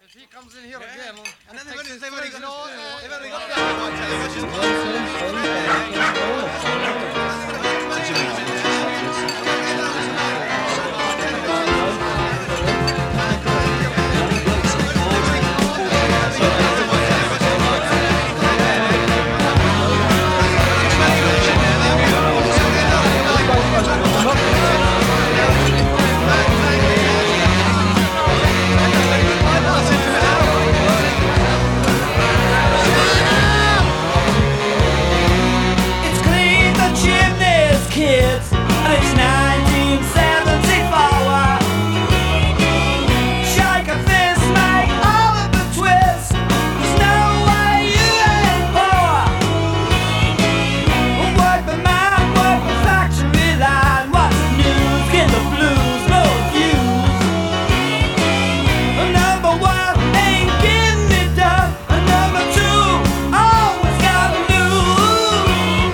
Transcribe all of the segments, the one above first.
if he comes in here again, and then they've only got kids, and it's 1974. Shake a fist, make all of the twist. There's no way you ain't poor. Work the mine, work the factory line. Watch the news, get the blues, no views. Number one ain't getting it done. Number two always gotta lose.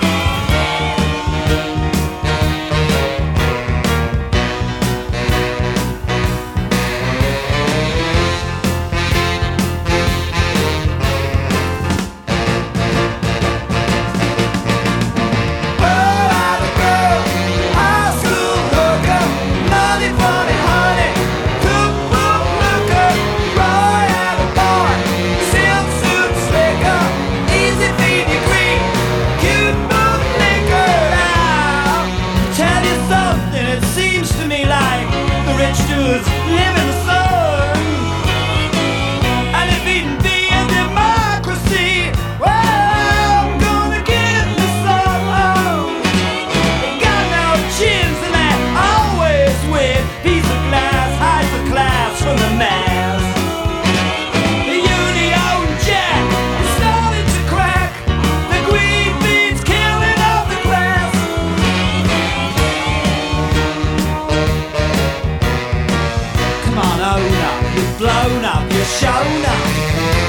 Dudes live in the sun, and if eating be a democracy, well, I'm gonna give me some. They got no chins and they always win. Piece of glass hides the class from the mass. The Union Jack is starting to crack. The green beans killing off the grass. Come on, own up, you've blown up, you're shown up.